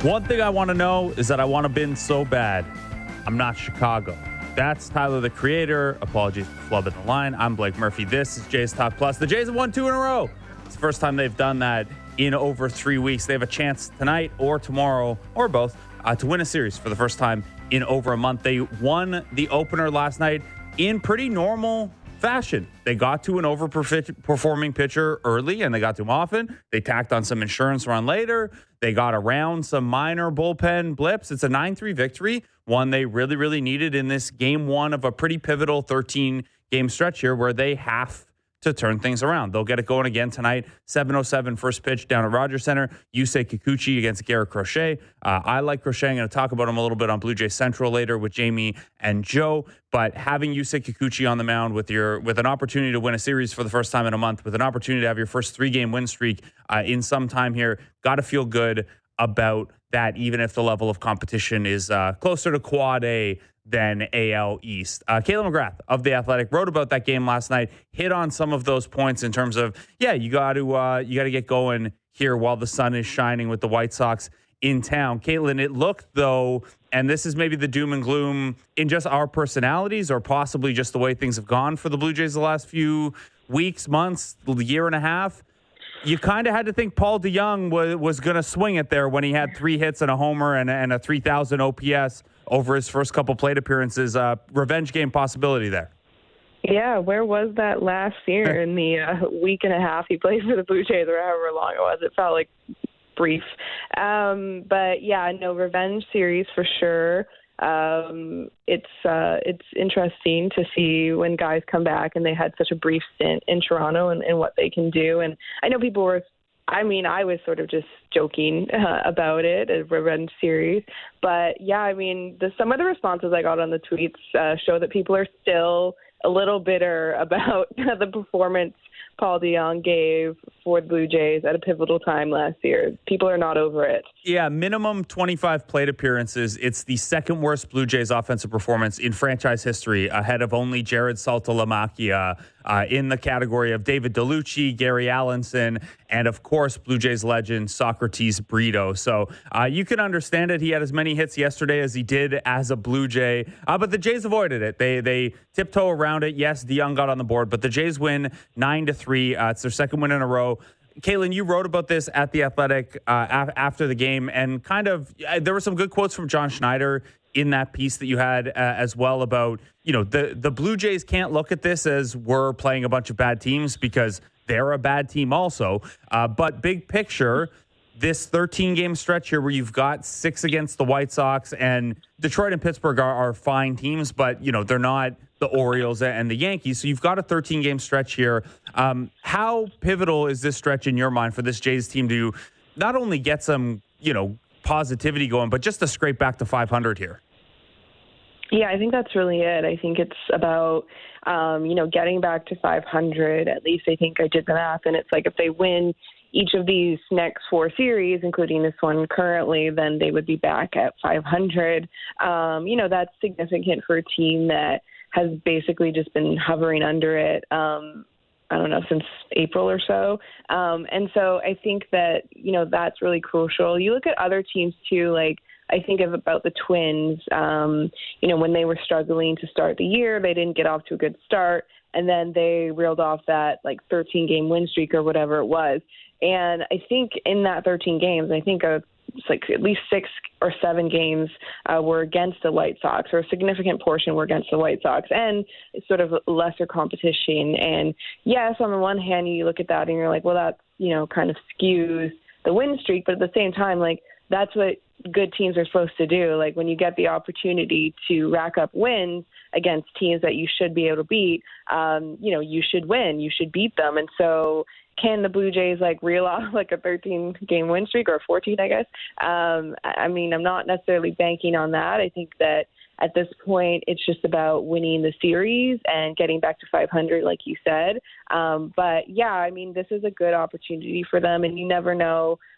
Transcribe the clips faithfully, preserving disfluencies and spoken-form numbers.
One thing I want to know is that I want to bin so bad. I'm not Chicago. That's Tyler, the Creator. Apologies for flubbing the line. I'm Blake Murphy. This is Jays Talk Plus. The Jays have won two in a row. It's the first time they've done that in over three weeks. They have a chance tonight or tomorrow or both uh, to win a series for the first time in over a month. They won the opener last night in pretty normal fashion. They got to an overperforming pitcher early, and they got to him often. They tacked on some insurance run later. They got around some minor bullpen blips. It's a nine three victory, one they really, really needed in this game one of a pretty pivotal thirteen-game stretch here where they have to turn things around. They'll get it going again tonight. seven oh seven first pitch down at Rogers Center. Yusei Kikuchi against Garrett Crochet. Uh, I like Crochet. I'm going to talk about him a little bit on Blue Jay Central later with Jamie and Joe. But having Yusei Kikuchi on the mound with your with an opportunity to win a series for the first time in a month, with an opportunity to have your first three-game win streak uh, in some time here, got to feel good about that, even if the level of competition is uh, closer to Quad A than A L East. Uh, Kayla McGrath of The Athletic wrote about that game last night, hit on some of those points in terms of, yeah, you got to uh, you got to get going here while the sun is shining with the White Sox in town. Caitlin, it looked, though, and this is maybe the doom and gloom in just our personalities or possibly just the way things have gone for the Blue Jays the last few weeks, months, year and a half. You kind of had to think Paul DeJong was, was going to swing it there when he had three hits and a homer and, and a three thousand O P S over his first couple plate appearances. Uh, revenge game possibility there. Yeah, where was that last year in the uh, week and a half he played for the Blue Jays or however long it was? It felt like brief. Um, but, yeah, no, revenge series for sure. Um, it's uh, it's interesting to see when guys come back and they had such a brief stint in Toronto and, and what they can do. And I know people were, I mean, I was sort of just joking uh, about it, a revenge series. But, yeah, I mean, the, some of the responses I got on the tweets uh, show that people are still a little bitter about the performance Paul DeJong gave for the Blue Jays at a pivotal time last year. People are not over it. Yeah, minimum twenty-five plate appearances. It's the second worst Blue Jays offensive performance in franchise history, ahead of only Jared Saltalamacchia, uh, in the category of David DeLucci, Gary Allenson, and of course, Blue Jays legend Socrates Brito. So uh, you can understand it. He had as many hits yesterday as he did as a Blue Jay, uh, but the Jays avoided it. They they tiptoe around it. Yes, DeJong got on the board, but the Jays win nine to three. Uh, it's their second win in a row. Caitlin, you wrote about this at The Athletic uh, af- after the game, and kind of uh, there were some good quotes from John Schneider in that piece that you had uh, as well about, you know, the, the Blue Jays can't look at this as we're playing a bunch of bad teams because they're a bad team also. Uh, but big picture, this thirteen-game stretch here where you've got six against the White Sox, and Detroit and Pittsburgh are, are fine teams, but, you know, they're not the Orioles and the Yankees. So you've got a thirteen-game stretch here. Um, how pivotal is this stretch in your mind for this Jays team to not only get some, you know, positivity going, but just to scrape back to five hundred here? Yeah, I think that's really it. I think it's about, um, you know, getting back to five hundred. At least I think I did the math, and it's like if they win each of these next four series, including this one currently, then they would be back at five hundred. Um, you know, that's significant for a team that has basically just been hovering under it, um, I don't know, since April or so. Um, and so I think that, you know, that's really crucial. You look at other teams too, like I think of about the Twins, um, you know, when they were struggling to start the year, they didn't get off to a good start. And then they reeled off that like thirteen game win streak or whatever it was. And I think in that thirteen games, I think a it's like at least six or seven games uh, were against the White Sox, or a significant portion were against the White Sox, and it's sort of lesser competition. And yes, on the one hand, you look at that and you're like, well, that, you know, kind of skews the win streak. But at the same time, like, that's what good teams are supposed to do. Like, when you get the opportunity to rack up wins against teams that you should be able to beat, um, you know, you should win, you should beat them. And so can the Blue Jays like reel off like a thirteen game win streak, or a fourteen, I guess? Um, I mean, I'm not necessarily banking on that. I think that at this point, it's just about winning the series and getting back to five hundred, like you said. Um, but yeah, I mean, this is a good opportunity for them, and you never know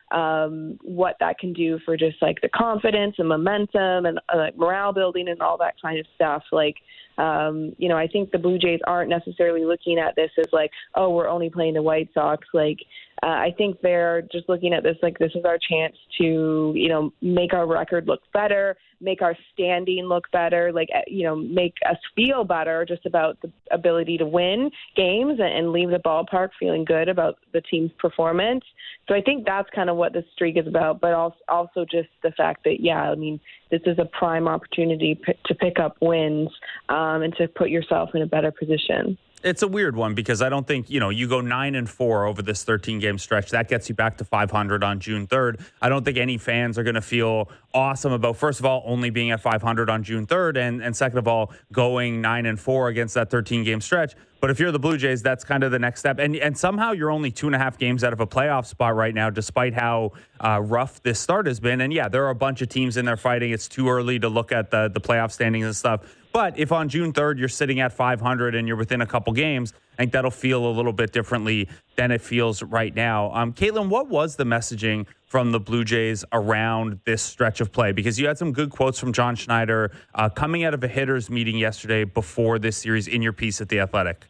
um, what that can do for just like the confidence and momentum and uh, like morale building and all that kind of stuff. Like, um, you know, I think the Blue Jays aren't necessarily looking at this as like, oh, we're only playing the White Sox. Like, uh, I think they're just looking at this like this is our chance to, you know, make our record look better, make our standing look better, like, you know, make us feel better just about the ability to win games and leave the ballpark feeling good about the team's performance. So I think that's kind of what the streak is about, but also just the fact that, yeah, I mean, this is a prime opportunity p- to pick up wins um, and to put yourself in a better position. It's a weird one because I don't think, you know, you go nine and four over this thirteen game stretch. That gets you back to five hundred on June third. I don't think any fans are going to feel awesome about, first of all, only being at five hundred on June third. And, and second of all, going nine and four against that thirteen game stretch. But if you're the Blue Jays, that's kind of the next step. And and somehow you're only two and a half games out of a playoff spot right now, despite how uh, rough this start has been. And yeah, there are a bunch of teams in there fighting. It's too early to look at the, the playoff standings and stuff. But if on June third you're sitting at five hundred and you're within a couple games, I think that'll feel a little bit differently than it feels right now. Um, Caitlin, what was the messaging from the Blue Jays around this stretch of play? Because you had some good quotes from John Schneider uh, coming out of a hitters meeting yesterday before this series in your piece at The Athletic.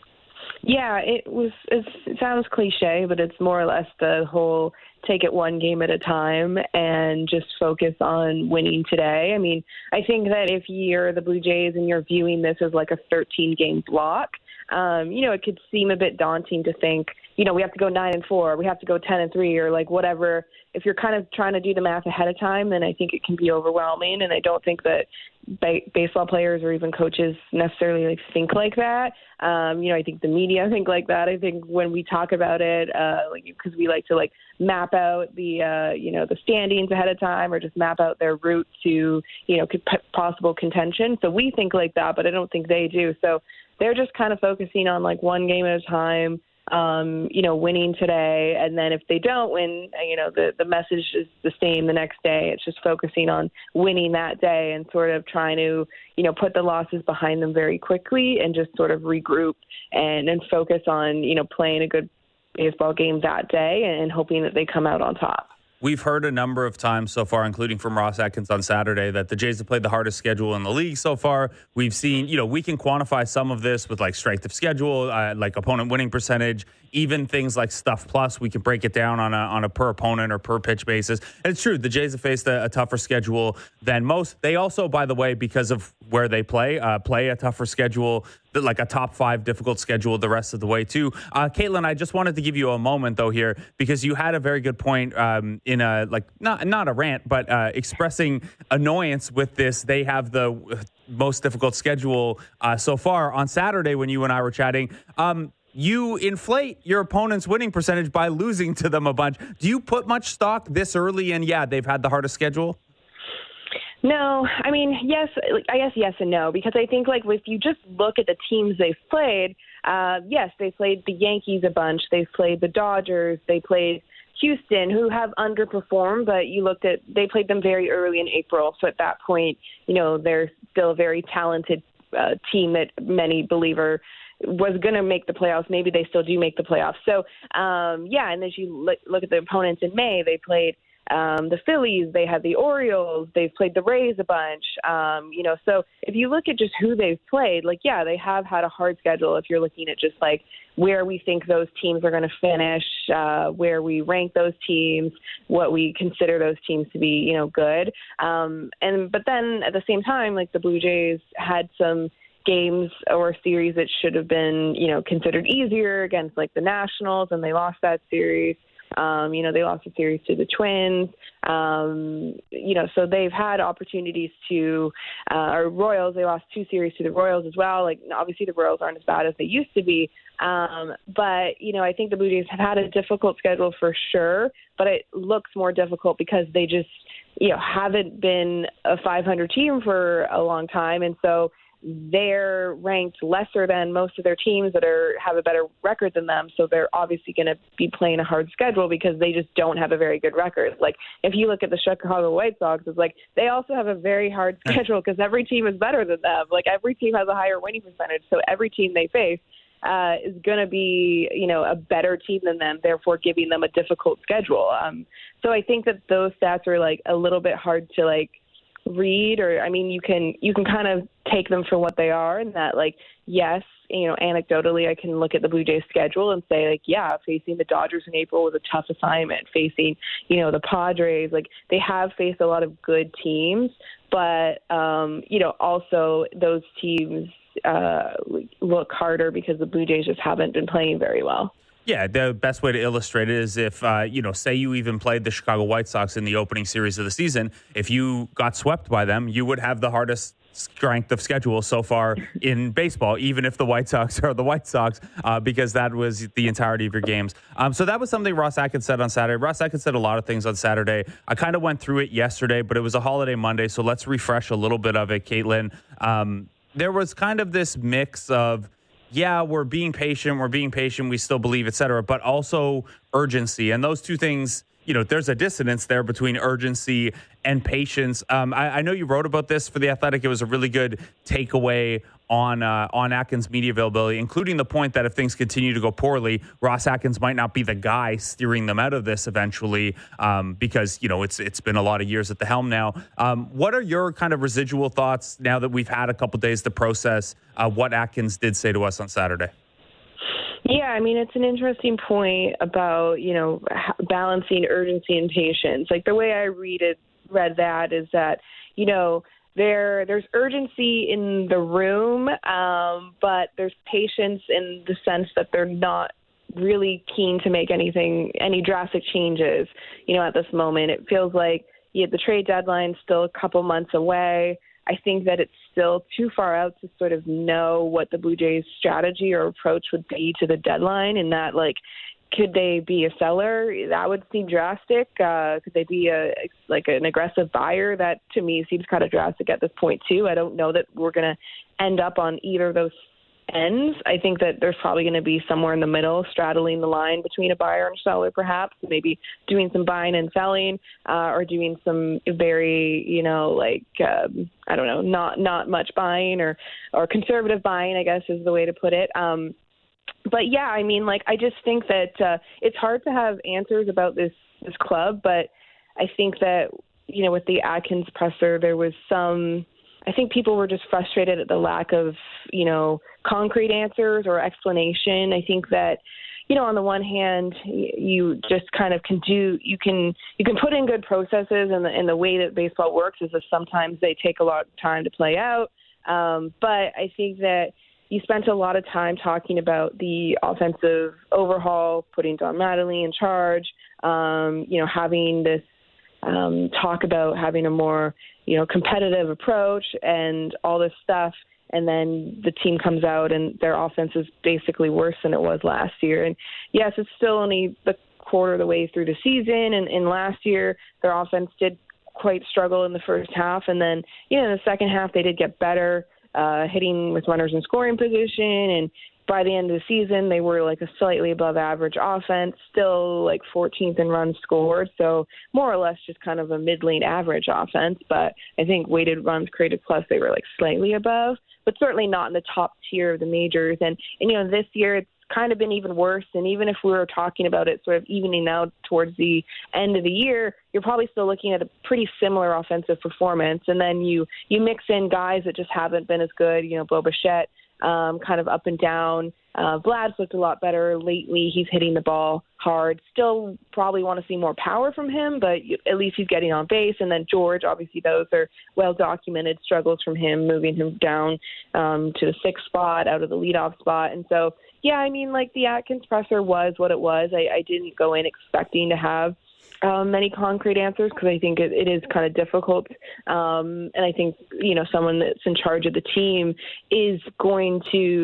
Yeah, it was. It's, it sounds cliche, but it's more or less the whole take it one game at a time and just focus on winning today. I mean, I think that if you're the Blue Jays and you're viewing this as like a thirteen game block, um, you know, it could seem a bit daunting to think, you know, we have to go nine and four, we have to go ten and three, or like whatever. If you're kind of trying to do the math ahead of time, then I think it can be overwhelming. And I don't think that ba- baseball players or even coaches necessarily like think like that. Um, you know, I think the media think like that. I think when we talk about it, uh, like because we like to like map out the uh, you know the standings ahead of time, or just map out their route to you know possible contention. So we think like that, but I don't think they do. So they're just kind of focusing on like one game at a time. Um, you know, winning today, and then if they don't win, you know, the, the message is the same the next day. It's just focusing on winning that day and sort of trying to, you know, put the losses behind them very quickly and just sort of regroup and, and focus on, you know, playing a good baseball game that day and hoping that they come out on top. We've heard a number of times so far, including from Ross Atkins on Saturday, that the Jays have played the hardest schedule in the league so far. We've seen, you know, we can quantify some of this with like strength of schedule, uh, like opponent winning percentage, even things like Stuff Plus. We can break it down on a on a per opponent or per pitch basis. And it's true, the Jays have faced a, a tougher schedule than most. They also, by the way, because of where they play, uh, play a tougher schedule, like a top five difficult schedule the rest of the way too. Uh, Caitlin, I just wanted to give you a moment though here, because you had a very good point um, in a, like, not, not a rant, but uh, expressing annoyance with this. They have the most difficult schedule uh, so far. On Saturday when you and I were chatting, um, you inflate your opponent's winning percentage by losing to them a bunch. Do you put much stock this early in, yeah, they've had the hardest schedule? No, I mean, yes, I guess yes and no, because I think like if you just look at the teams they've played, uh, yes, they played the Yankees a bunch. They've played the Dodgers. They played Houston, who have underperformed, but you looked at, they played them very early in April. So at that point, you know, they're still a very talented uh, team that many believe are was going to make the playoffs. Maybe they still do make the playoffs. So, um, yeah, and as you look, look at the opponents in May, they played Um, the Phillies, they had the Orioles, they've played the Rays a bunch, um, you know, so if you look at just who they've played, like, yeah, they have had a hard schedule if you're looking at just like where we think those teams are going to finish, uh, where we rank those teams, what we consider those teams to be, you know, good. Um, and, but then at the same time, like the Blue Jays had some games or series that should have been, you know, considered easier against like the Nationals, and they lost that series. Um, you know, they lost a series to the Twins, um, you know, so they've had opportunities to, uh, or Royals, they lost two series to the Royals as well. Like, obviously the Royals aren't as bad as they used to be. Um, but, you know, I think the Blue Jays have had a difficult schedule for sure, but it looks more difficult because they just, you know, haven't been a five hundred team for a long time. And so they're ranked lesser than most of their teams that are have a better record than them. So they're obviously going to be playing a hard schedule because they just don't have a very good record. Like if you look at the Chicago White Sox, it's like they also have a very hard schedule because every team is better than them. Like every team has a higher winning percentage. So every team they face uh, is going to be, you know, a better team than them, therefore giving them a difficult schedule. Um, so I think that those stats are like a little bit hard to like read, or I mean, you can you can kind of take them for what they are, and that like yes, you know, anecdotally, I can look at the Blue Jays schedule and say like, yeah, facing the Dodgers in April was a tough assignment. Facing, you know, the Padres, like they have faced a lot of good teams, but um, you know, also those teams uh, look harder because the Blue Jays just haven't been playing very well. Yeah, the best way to illustrate it is if, uh, you know, say you even played the Chicago White Sox in the opening series of the season. If you got swept by them, you would have the hardest strength of schedule so far in baseball, even if the White Sox are the White Sox, uh, because that was the entirety of your games. Um, so that was something Ross Atkins said on Saturday. Ross Atkins said a lot of things on Saturday. I kind of went through it yesterday, but it was a holiday Monday, so let's refresh a little bit of it, Caitlin. Um, there was kind of this mix of, yeah, we're being patient, we're being patient, we still believe, et cetera, but also urgency. And those two things, you know, there's a dissonance there between urgency and patience. Um, I, I know you wrote about this for The Athletic. It was a really good takeaway on uh, on Atkins' media availability, including the point that if things continue to go poorly, Ross Atkins might not be the guy steering them out of this eventually, um, because, you know, it's it's been a lot of years at the helm now. Um, what are your kind of residual thoughts now that we've had a couple days to process uh, what Atkins did say to us on Saturday? Yeah, I mean, it's an interesting point about, you know, balancing urgency and patience. Like the way I read it, read that is that, you know, there there's urgency in the room, um, but there's patience in the sense that they're not really keen to make anything, any drastic changes, you know, at this moment. It feels like yeah, the trade deadline's still a couple months away. I think that it's still too far out to sort of know what the Blue Jays' strategy or approach would be to the deadline, and that, like, could they be a seller? That would seem drastic. Uh, could they be a like an aggressive buyer? That, to me, seems kind of drastic at this point, too. I don't know that we're going to end up on either of those ends. I think that there's probably going to be somewhere in the middle, straddling the line between a buyer and a seller, perhaps, maybe doing some buying and selling, uh, or doing some very, you know, like, um, I don't know, not not much buying or, or conservative buying, I guess is the way to put it. Um, but, yeah, I mean, like, I just think that uh, it's hard to have answers about this, this club, but I think that, you know, with the Atkins presser, there was some – I think people were just frustrated at the lack of, you know, concrete answers or explanation. I think that, you know, on the one hand, you just kind of can do, you can, you can put in good processes, and the, and the way that baseball works is that sometimes they take a lot of time to play out. Um, but I think that you spent a lot of time talking about the offensive overhaul, putting Don Mattingly in charge, um, you know, having this um, talk about having a more, you know, competitive approach and all this stuff. And then the team comes out and their offense is basically worse than it was last year. And yes, it's still only the quarter of the way through the season. And, and last year, their offense did quite struggle in the first half. And then, you know, in the second half, they did get better, uh, hitting with runners in scoring position. And by the end of the season, they were like a slightly above average offense, still like fourteenth in runs scored. So more or less just kind of a middling average offense. But I think weighted runs created plus, they were like slightly above, but certainly not in the top tier of the majors. And, and you know, this year it's kind of been even worse. And even if we were talking about it sort of evening out towards the end of the year, you're probably still looking at a pretty similar offensive performance. And then you, you mix in guys that just haven't been as good, you know, Bo Bichette, Um, kind of up and down. Uh, Vlad's looked a lot better lately. He's hitting the ball hard. Still probably want to see more power from him, but at least he's getting on base. And then George, obviously those are well-documented struggles from him, moving him down um, to the sixth spot, out of the leadoff spot. And so, yeah, I mean, like the Atkins presser was what it was. I, I didn't go in expecting to have Um, many concrete answers because I think it, it is kind of difficult. Um, and I think, you know, someone that's in charge of the team is going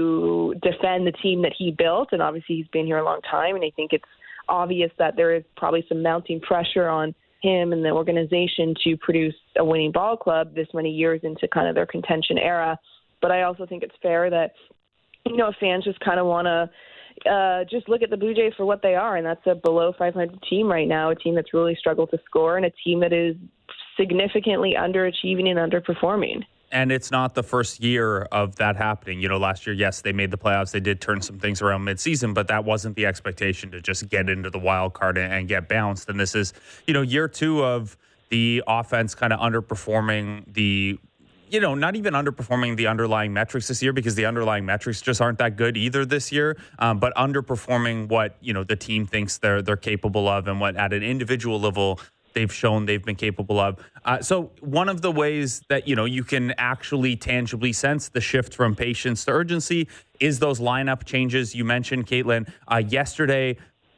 to defend the team that he built. And obviously he's been here a long time. And I think it's obvious that there is probably some mounting pressure on him and the organization to produce a winning ball club this many years into kind of their contention era. But I also think it's fair that, you know, fans just kind of want to Uh, just look at the Blue Jays for what they are, and that's a below five hundred team right now, a team that's really struggled to score, and a team that is significantly underachieving and underperforming. And it's not the first year of that happening. You know, last year, yes, they made the playoffs. They did turn some things around midseason, but that wasn't the expectation to just get into the wild card and, and get bounced. And this is, you know, year two of the offense kind of underperforming the, you know, not even underperforming the underlying metrics this year, because the underlying metrics just aren't that good either this year, um, but underperforming what, you know, the team thinks they're they're capable of and what at an individual level they've shown they've been capable of. Uh, so one of the ways that, you know, you can actually tangibly sense the shift from patience to urgency is those lineup changes you mentioned, Caitlin. Uh, yesterday,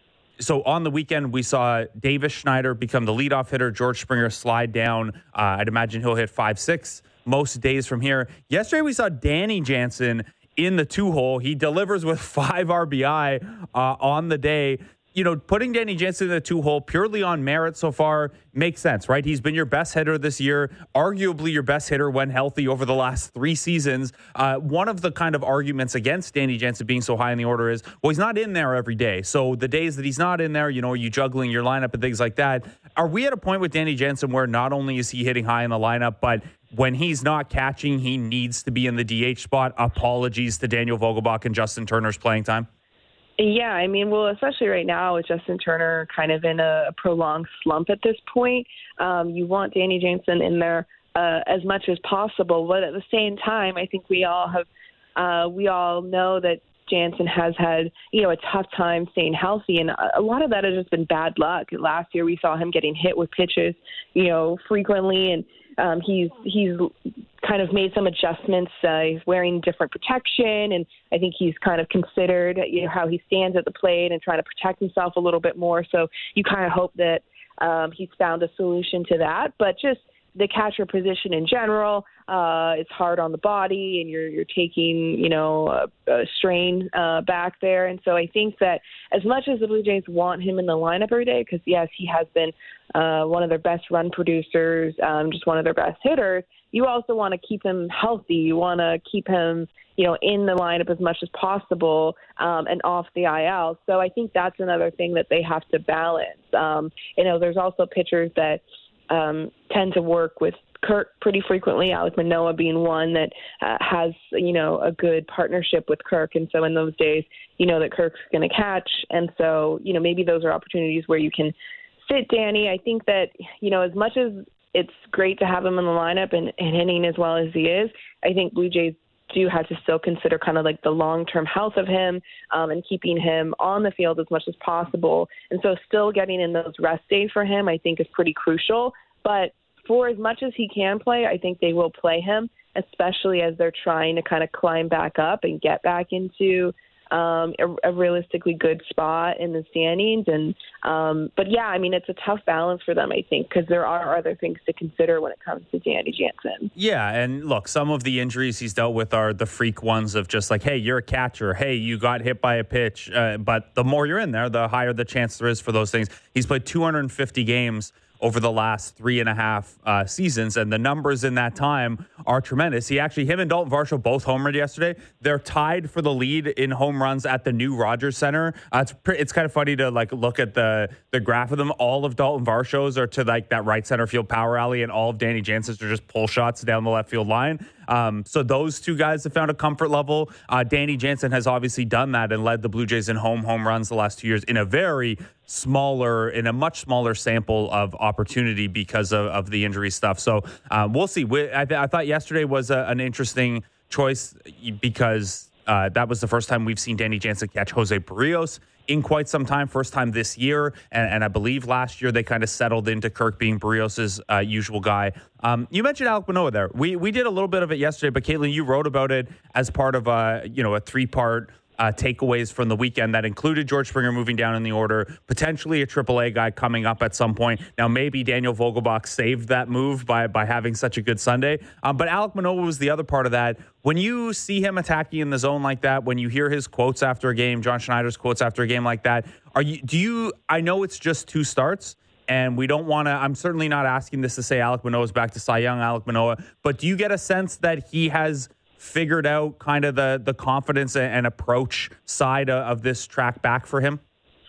so on the weekend, we saw Davis Schneider become the leadoff hitter, George Springer slide down. Uh, I'd imagine he'll hit five six most days from here. Yesterday, we saw Danny Jansen in the two-hole. He delivers with five R B I uh, on the day. You know, putting Danny Jansen in the two-hole purely on merit so far makes sense, right? He's been your best hitter this year, arguably your best hitter when healthy over the last three seasons. Uh, one of the kind of arguments against Danny Jansen being so high in the order is, well, he's not in there every day. So the days that he's not in there, you know, are you juggling your lineup and things like that? Are we at a point with Danny Jansen where not only is he hitting high in the lineup, but when he's not catching, he needs to be in the D H spot? Apologies to Daniel Vogelbach and Justin Turner's playing time. Yeah, I mean, well, especially right now with Justin Turner kind of in a prolonged slump at this point, um, you want Danny Jansen in there uh, as much as possible. But at the same time, I think we all have, uh, we all know that Jansen has had, you know, a tough time staying healthy, and a lot of that has just been bad luck. Last year, we saw him getting hit with pitches, you know, frequently, and um, he's he's kind of made some adjustments. Uh, he's wearing different protection, and I think he's kind of considered, you know, how he stands at the plate and trying to protect himself a little bit more. So you kind of hope that um, he's found a solution to that. But just the catcher position in general, uh, it's hard on the body, and you're you're taking, you know, a, a strain uh, back there. And so I think that as much as the Blue Jays want him in the lineup every day, because yes, he has been uh, one of their best run producers, um, just one of their best hitters, you also want to keep him healthy. You want to keep him, you know, in the lineup as much as possible um, and off the I L. So I think that's another thing that they have to balance. Um, you know, there's also pitchers that um, tend to work with Kirk pretty frequently, Alek Manoah being one that uh, has, you know, a good partnership with Kirk. And so in those days, you know that Kirk's going to catch. And so, you know, maybe those are opportunities where you can fit Danny. I think that, you know, as much as it's great to have him in the lineup and, and hitting as well as he is, I think Blue Jays do have to still consider kind of like the long-term health of him um, and keeping him on the field as much as possible. And so still getting in those rest days for him, I think, is pretty crucial. But for as much as he can play, I think they will play him, especially as they're trying to kind of climb back up and get back into um, a, a realistically good spot in the standings. And um, but, yeah, I mean, it's a tough balance for them, I think, because there are other things to consider when it comes to Danny Jansen. Yeah, and look, some of the injuries he's dealt with are the freak ones of just like, hey, you're a catcher. Hey, you got hit by a pitch. Uh, but the more you're in there, the higher the chance there is for those things. He's played two hundred fifty games over the last three and a half uh, seasons, and the numbers in that time are tremendous. He actually, him and Dalton Varsho both homered yesterday. They're tied for the lead in home runs at the new Rogers Center. Uh, it's pre- it's kind of funny to like look at the the graph of them. All of Dalton Varsho's are to like that right center field power alley, and all of Danny Jansen's are just pull shots down the left field line. Um, so those two guys have found a comfort level. Uh, Danny Jansen has obviously done that and led the Blue Jays in home home runs the last two years in a very smaller, in a much smaller sample of opportunity because of, of the injury stuff. So um, we'll see. We, I, th- I thought yesterday was a, an interesting choice because uh, that was the first time we've seen Danny Jansen catch Jose Barrios in quite some time, first time this year. And, and I believe last year they kind of settled into Kirk being Barrios' uh, usual guy. Um, you mentioned Alek Manoah there. We we did a little bit of it yesterday, but Caitlin, you wrote about it as part of a, you know, a three-part Uh, takeaways from the weekend that included George Springer moving down in the order, potentially a triple A guy coming up at some point. Now, maybe Daniel Vogelbach saved that move by by having such a good Sunday. Um, but Alek Manoah was the other part of that. When you see him attacking in the zone like that, when you hear his quotes after a game, John Schneider's quotes after a game like that, are you? Do you? I know it's just two starts, and we don't want to. I'm certainly not asking this to say Alek Manoah's back to Cy Young, Alek Manoah. But do you get a sense that he has figured out kind of the the confidence and approach side of this track back for him?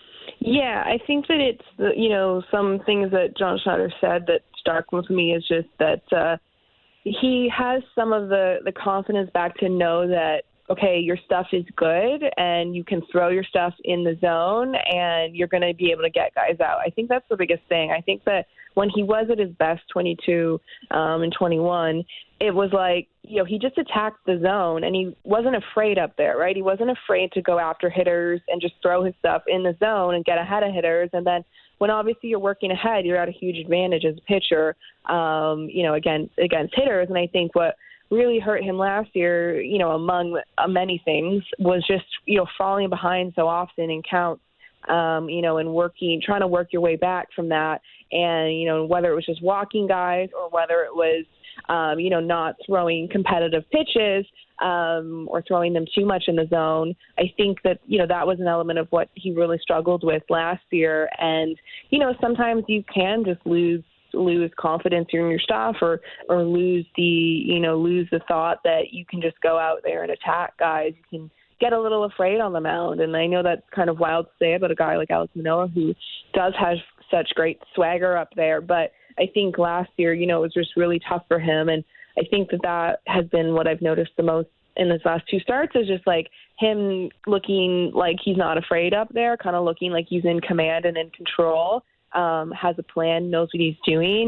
Yeah, I think that it's, the, you know, some things that John Schneider said that struck with me is just that, uh, he has some of the, the confidence back to know that, okay, your stuff is good and you can throw your stuff in the zone and you're going to be able to get guys out. I think that's the biggest thing. I think that when he was at his best, twenty-two um, and twenty-one, it was like, you know, he just attacked the zone and he wasn't afraid up there, right? He wasn't afraid to go after hitters and just throw his stuff in the zone and get ahead of hitters. And then when obviously you're working ahead, you're at a huge advantage as a pitcher, um, you know, against, against hitters. And I think what really hurt him last year, you know, among uh, many things, was just, you know, falling behind so often in counts, um, you know, and working, trying to work your way back from that. And, you know, whether it was just walking guys or whether it was, um, you know, not throwing competitive pitches um, or throwing them too much in the zone. I think that, you know, that was an element of what he really struggled with last year. And, you know, sometimes you can just lose lose confidence in your stuff or or lose the you know lose the thought that you can just go out there and attack guys. You can get a little afraid on the mound, and I know that's kind of wild to say about a guy like Alek Manoah, who does have such great swagger up there, but I think last year, you know, it was just really tough for him, and I think that that has been what I've noticed the most in his last two starts, is just like him looking like he's not afraid up there, kind of looking like he's in command and in control. Um, has a plan, knows what he's doing,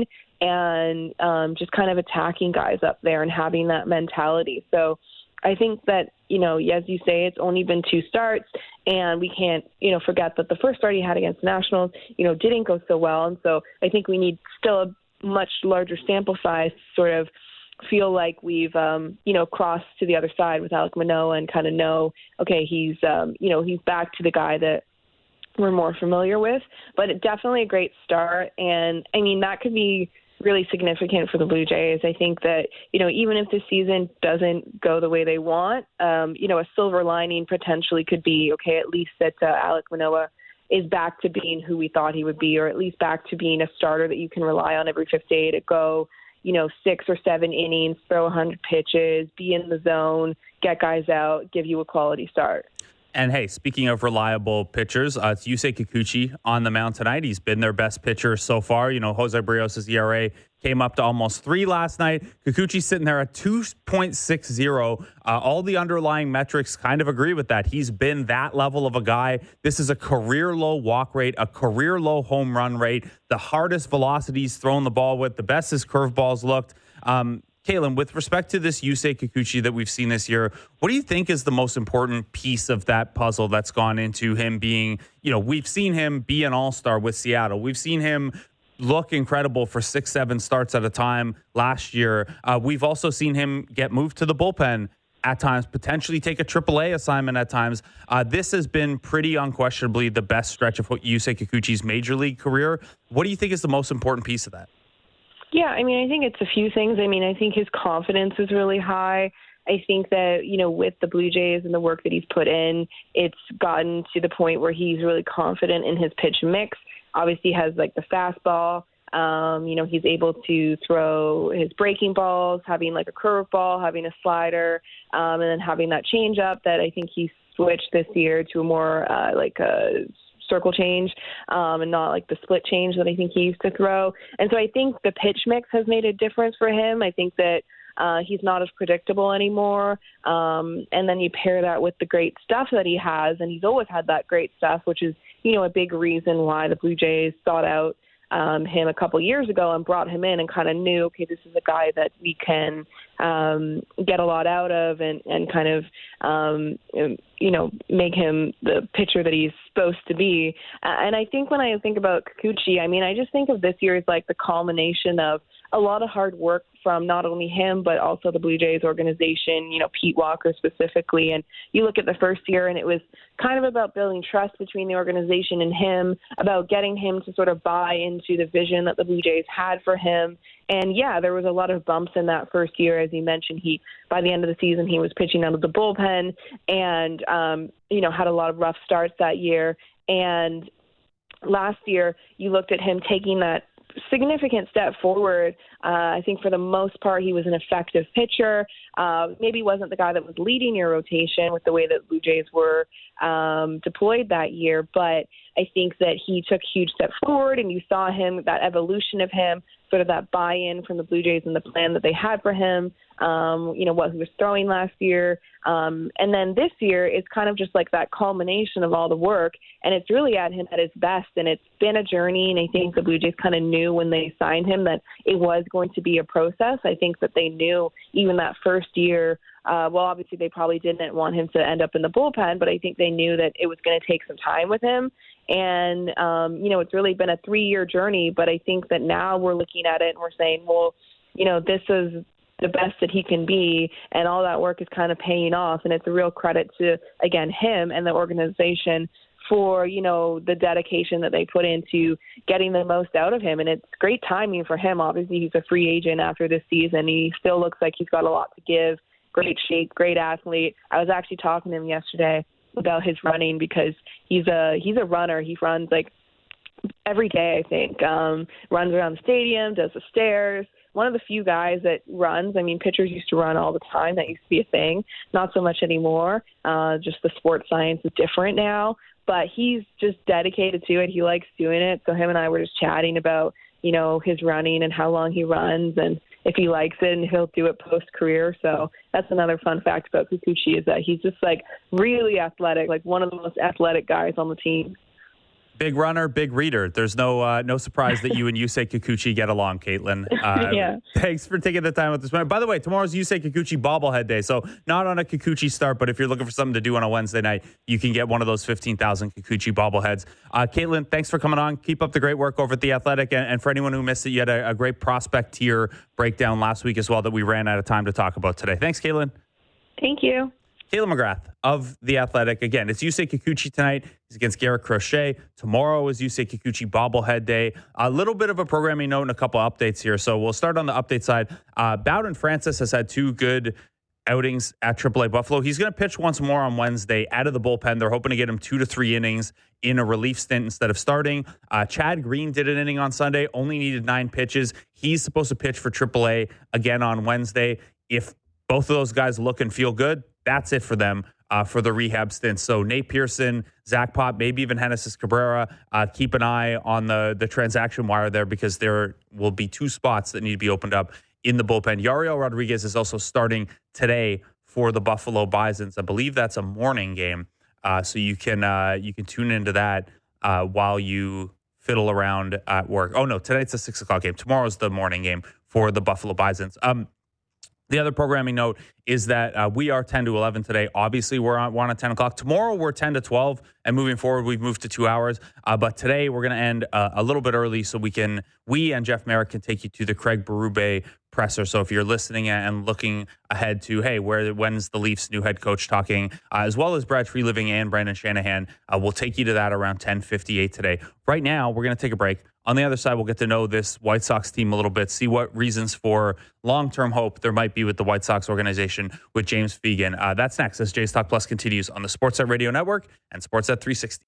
and um, just kind of attacking guys up there and having that mentality. So I think that, you know, as you say, it's only been two starts, and we can't, you know, forget that the first start he had against the Nationals, you know, didn't go so well. And so I think we need still a much larger sample size to sort of feel like we've, um, you know, crossed to the other side with Alek Manoah and kind of know, okay, he's, um, you know, he's back to the guy that we're more familiar with, but it, definitely a great start. And I mean, that could be really significant for the Blue Jays. I think that, you know, even if the season doesn't go the way they want, um, you know, a silver lining potentially could be, okay, at least that uh, Alek Manoah is back to being who we thought he would be, or at least back to being a starter that you can rely on every fifth day to go, you know, six or seven innings, throw one hundred pitches, be in the zone, get guys out, give you a quality start. And hey, speaking of reliable pitchers, uh, it's Yusei Kikuchi on the mound tonight. He's been their best pitcher so far. You know, Jose Barrios' E R A came up to almost three last night. Kikuchi's sitting there at two point six oh. Uh, all the underlying metrics kind of agree with that. He's been that level of a guy. This is a career low walk rate, a career low home run rate, the hardest velocities thrown the ball with, the best his curveballs looked. Um, Kalen, with respect to this Yusei Kikuchi that we've seen this year, what do you think is the most important piece of that puzzle that's gone into him being, you know, we've seen him be an all-star with Seattle. We've seen him look incredible for six, seven starts at a time last year. Uh, we've also seen him get moved to the bullpen at times, potentially take a triple A assignment at times. Uh, this has been pretty unquestionably the best stretch of Yusei Kikuchi's major league career. What do you think is the most important piece of that? Yeah, I mean, I think it's a few things. I mean, I think his confidence is really high. I think that, you know, with the Blue Jays and the work that he's put in, it's gotten to the point where he's really confident in his pitch mix. Obviously, he has, like, the fastball. Um, you know, he's able to throw his breaking balls, having, like, a curveball, having a slider, um, and then having that changeup that I think he switched this year to a more, uh, like, a circle change um, and not like the split change that I think he used to throw. And so I think the pitch mix has made a difference for him. I think that uh, he's not as predictable anymore. Um, and then you pair that with the great stuff that he has, and he's always had that great stuff, which is, you know, a big reason why the Blue Jays sought out um, him a couple years ago and brought him in and kind of knew, okay, this is a guy that we can um, get a lot out of and, and kind of, um, you know, make him the pitcher that he's supposed to be. Uh, and I think when I think about Kikuchi, I mean, I just think of this year as like the culmination of a lot of hard work from not only him, but also the Blue Jays organization, you know, Pete Walker specifically. And you look at the first year and it was kind of about building trust between the organization and him, about getting him to sort of buy into the vision that the Blue Jays had for him. And yeah, there was a lot of bumps in that first year. As you mentioned, he, by the end of the season, he was pitching out of the bullpen and, um, you know, had a lot of rough starts that year. And last year, you looked at him taking that significant step forward Uh, I think for the most part, he was an effective pitcher. Uh, maybe wasn't the guy that was leading your rotation with the way that Blue Jays were um, deployed that year, but I think that he took huge steps forward, and you saw him, that evolution of him, sort of that buy-in from the Blue Jays and the plan that they had for him, um, you know, what he was throwing last year. Um, and then this year is kind of just like that culmination of all the work, and it's really at him at his best. And it's been a journey, and I think the Blue Jays kind of knew when they signed him that it was going to be a process. I think that they knew even that first year, uh, well, obviously they probably didn't want him to end up in the bullpen, but I think they knew that it was going to take some time with him. And, um, you know, it's really been a three-year journey, but I think that now we're looking at it and we're saying, well, you know, this is the best that he can be, and all that work is kind of paying off. And it's a real credit to, again, him and the organization for, you know, the dedication that they put into getting the most out of him. And it's great timing for him. Obviously, he's a free agent after this season. He still looks like he's got a lot to give. Great shape, great athlete. I was actually talking to him yesterday about his running because he's a he's a runner. He runs like every day, I think. Um, runs around the stadium, does the stairs. One of the few guys that runs. I mean, pitchers used to run all the time. That used to be a thing. Not so much anymore. Uh, just the sports science is different now. But he's just dedicated to it. He likes doing it. So him and I were just chatting about, you know, his running and how long he runs and if he likes it, and he'll do it post-career. So that's another fun fact about Kikuchi is that he's just, like, really athletic, like one of the most athletic guys on the team. Big runner, big reader. There's no uh, no surprise that you and Yusei Kikuchi get along, Caitlin. Uh, yeah. Thanks for taking the time with this. By the way, tomorrow's Yusei Kikuchi bobblehead day, so not on a Kikuchi start, but if you're looking for something to do on a Wednesday night, you can get one of those fifteen thousand Kikuchi bobbleheads. Uh, Caitlin, thanks for coming on. Keep up the great work over at The Athletic. And, and for anyone who missed it, you had a, a great prospect tier breakdown last week as well that we ran out of time to talk about today. Thanks, Caitlin. Thank you. Caitlin McGrath of The Athletic. Again, it's Yusei Kikuchi tonight. He's against Garrett Crochet. Tomorrow is Yusei Kikuchi bobblehead day. A little bit of a programming note and a couple updates here. So we'll start on the update side. Uh, Bowden Francis has had two good outings at triple A Buffalo. He's going to pitch once more on Wednesday out of the bullpen. They're hoping to get him two to three innings in a relief stint instead of starting. Uh, Chad Green did an inning on Sunday, only needed nine pitches. He's supposed to pitch for triple A again on Wednesday. If both of those guys look and feel good, that's it for them uh, for the rehab stint. So Nate Pearson, Zach Pop, maybe even Genesis Cabrera, uh, keep an eye on the, the transaction wire there because there will be two spots that need to be opened up in the bullpen. Yariel Rodriguez is also starting today for the Buffalo Bisons. I believe that's a morning game, uh, so you can uh, you can tune into that uh, while you fiddle around at work. Oh, no, tonight's a six o'clock game. Tomorrow's the morning game for the Buffalo Bisons. Um, The other programming note is that uh, we are ten to eleven today. Obviously, we're on, we're on at ten o'clock. Tomorrow, we're ten to twelve. And moving forward, we've moved to two hours. Uh, but today, we're going to end uh, a little bit early so we can, we and Jeff Merrick can take you to the Craig Berube presser. So if you're listening and looking ahead to, hey, where when's the Leafs' new head coach talking, uh, as well as Brad Freeliving and Brandon Shanahan, uh, we'll take you to that around ten fifty-eight today. Right now, we're going to take a break. On the other side, we'll get to know this White Sox team a little bit, see what reasons for long-term hope there might be with the White Sox organization with James Fegan. Uh, that's next as Jays Talk Plus continues on the Sportsnet Radio Network and Sportsnet three sixty.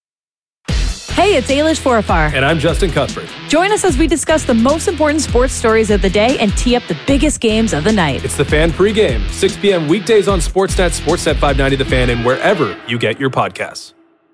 Hey, it's Ailish Forfar. And I'm Justin Cuthbert. Join us as we discuss the most important sports stories of the day and tee up the biggest games of the night. It's The Fan pregame, six p.m. weekdays on Sportsnet, Sportsnet five ninety The Fan, and wherever you get your podcasts.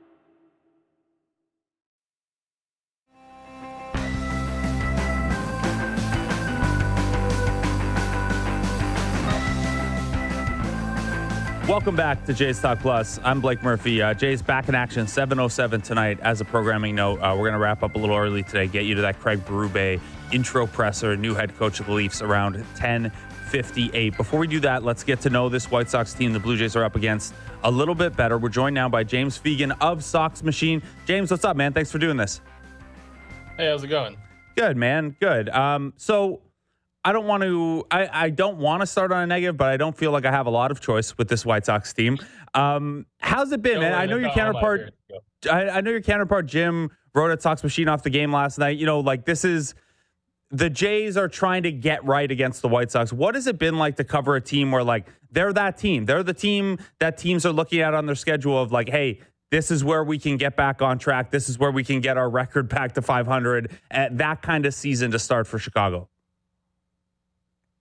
Welcome back to Jays Talk Plus. I'm Blake Murphy. Uh, Jays back in action, seven oh seven tonight. As a programming note, uh, we're going to wrap up a little early today, get you to that Craig Berube intro presser, new head coach of the Leafs, around ten fifty-eight. Before we do that, let's get to know this White Sox team the Blue Jays are up against a little bit better. We're joined now by James Fegan of Sox Machine. James, what's up, man? Thanks for doing this. Hey, how's it going? Good, man. Good. Um, so... I don't want to. I, I don't want to start on a negative, but I don't feel like I have a lot of choice with this White Sox team. Um, how's it been, Don't man? worry, I know your no, counterpart. I, I know your counterpart Jim wrote at Sox Machine off the game last night. You know, like this is the Jays are trying to get right against the White Sox. What has it been like to cover a team where like they're that team? They're the team that teams are looking at on their schedule of like, hey, this is where we can get back on track. This is where we can get our record back to five hundred. At that kind of season to start for Chicago.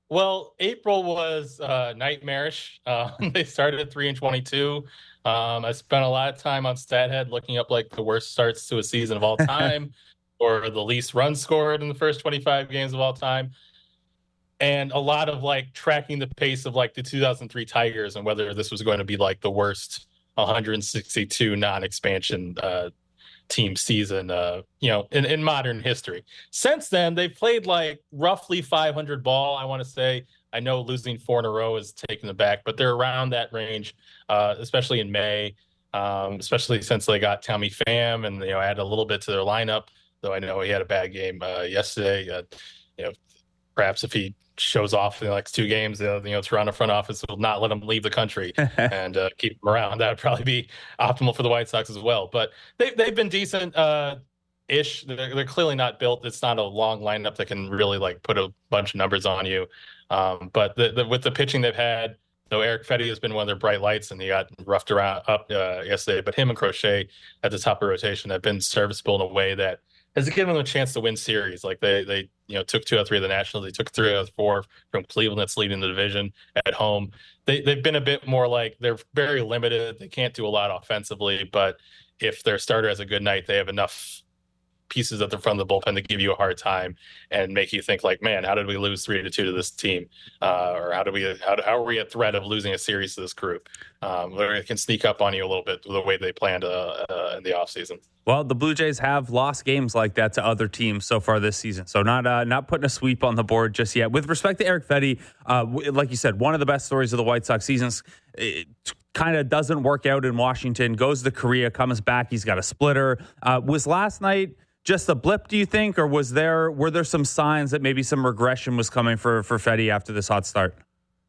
Well, April was uh, nightmarish. Uh, they started at three and twenty-two. Um, I spent a lot of time on StatHead looking up like the worst starts to a season of all time, or the least runs scored in the first twenty-five games of all time, and a lot of like tracking the pace of like the two thousand three Tigers and whether this was going to be like the worst one hundred sixty-two non-expansion uh, team season, uh, you know, in, in modern history. Since then, they've played like roughly five hundred ball, I want to say. I know losing four in a row is taking them back, but they're around that range, uh, especially in May, um, especially since they got Tommy Pham and, you know, add a little bit to their lineup, though I know he had a bad game uh, yesterday. Uh, you know, perhaps if he shows off in the next two games, uh, you know, Toronto front office will not let him leave the country and uh, keep him around. That would probably be optimal for the White Sox as well. But they've, they've been decent uh, ish. They're, they're clearly not built. It's not a long lineup that can really like put a bunch of numbers on you. Um, but the, the, with the pitching they've had, though, Eric Fedde has been one of their bright lights, and he got roughed around up uh, yesterday. But him and Crochet at the top of the rotation have been serviceable in a way that has given them a chance to win series. Like they, they, you know, took two out of three of the Nationals. They took three out of four from Cleveland, that's leading the division at home. They, they've been a bit more like they're very limited. They can't do a lot offensively, but if their starter has a good night, they have enough pieces at the front of the bullpen to give you a hard time and make you think like, man, how did we lose three to two to this team? Uh, or how do we, how, how are we at threat of losing a series to this group? Um, where it can sneak up on you a little bit the way they planned uh, uh, in the offseason. Well, the Blue Jays have lost games like that to other teams so far this season. So not uh, not putting a sweep on the board just yet. With respect to Eric Fedde, uh, w- like you said, one of the best stories of the White Sox seasons. It kind of doesn't work out in Washington, goes to Korea, comes back. He's got a splitter. Uh, was last night just a blip, do you think? Or was there were there some signs that maybe some regression was coming for, for Fedde after this hot start?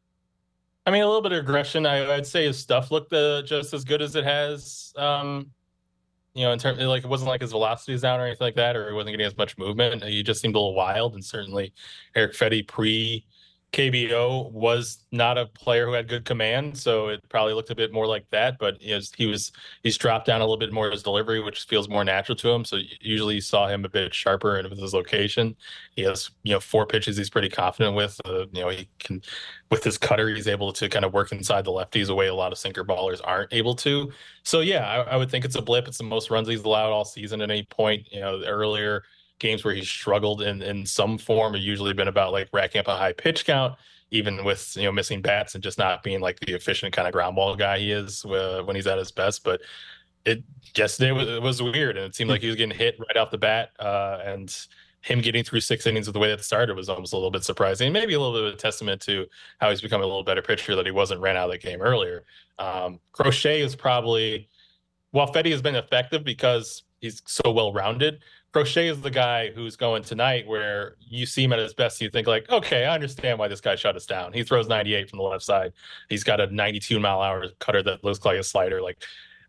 I mean, a little bit of regression. I, I'd say his stuff looked uh, just as good as it has. Um, you know, in terms like it wasn't like his velocity is down or anything like that, or he wasn't getting as much movement. He just seemed a little wild. And certainly Eric Fedde pre K B O was not a player who had good command, so it probably looked a bit more like that. But he was, he was he's dropped down a little bit more of his delivery, which feels more natural to him. So usually you saw him a bit sharper and with his location. He has you know four pitches he's pretty confident with. Uh, you know he can with his cutter he's able to kind of work inside the lefties a way a lot of sinker ballers aren't able to. So yeah, I, I would think it's a blip. It's the most runs he's allowed all season at any point. You know earlier. Games where he's struggled in, in some form have usually been about like racking up a high pitch count, even with you know missing bats and just not being like the efficient kind of ground ball guy he is uh, when he's at his best. But it yesterday was, it was weird, and it seemed like he was getting hit right off the bat, uh, and him getting through six innings of the way that it started was almost a little bit surprising. Maybe a little bit of a testament to how he's become a little better pitcher that he wasn't ran out of the game earlier. Um, Crochet is probably while Fedde has been effective because he's so well rounded. Crochet is the guy who's going tonight where you see him at his best. You think like, okay, I understand why this guy shut us down. He throws ninety-eight from the left side. He's got a ninety-two mile an hour cutter that looks like a slider. Like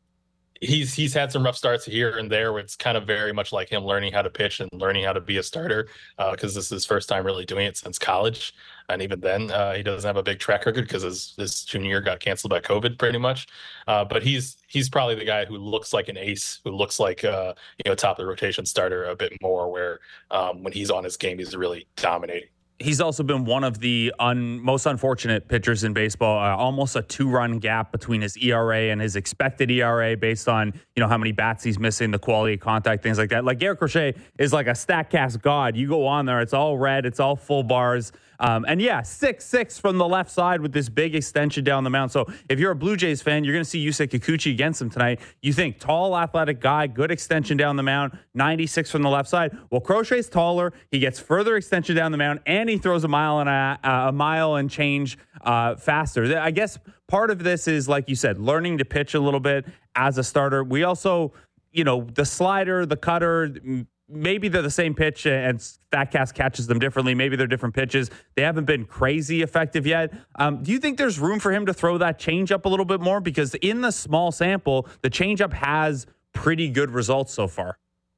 he's, he's had some rough starts here and there where it's kind of very much like him learning how to pitch and learning how to be a starter. Uh, cause this is his first time really doing it since college. And even then, uh, he doesn't have a big track record because his, his junior year got canceled by COVID pretty much. Uh, but he's he's probably the guy who looks like an ace, who looks like uh, you know top of the rotation starter a bit more. Where um, when he's on his game, he's really dominating. He's also been one of the un, most unfortunate pitchers in baseball. Uh, almost a two-run gap between his E R A and his expected E R A, based on you know how many bats he's missing, the quality of contact, things like that. Like Garrett Crochet is like a StatCast god. You go on there, it's all red, it's all full bars. Um, and yeah, six six from the left side with this big extension down the mound. So if you're a Blue Jays fan, you're going to see Yusei Kikuchi against him tonight. You think tall, athletic guy, good extension down the mound, ninety-six from the left side. Well, Crochet's taller. He gets further extension down the mound, and he throws a mile and a, a mile and change uh, faster. I guess part of this is, like you said, learning to pitch a little bit as a starter. We also, you know, the slider, the cutter, maybe they're the same pitch and StatCast catches them differently. Maybe they're different pitches. They haven't been crazy effective yet. Um, do you think there's room for him to throw that changeup a little bit more? Because in the small sample, the changeup has pretty good results so far.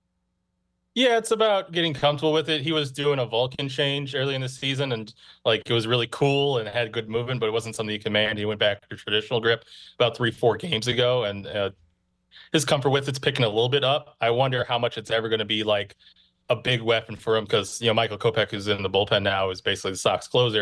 Yeah, it's about getting comfortable with it. He was doing a Vulcan change early in the season, and like it was really cool and had good movement, but it wasn't something he command. He went back to traditional grip about three, four games ago, and uh, his comfort with it's picking a little bit up. I wonder how much it's ever going to be like a big weapon for him because, you know, Michael Kopech, who's in the bullpen now, is basically the Sox closer.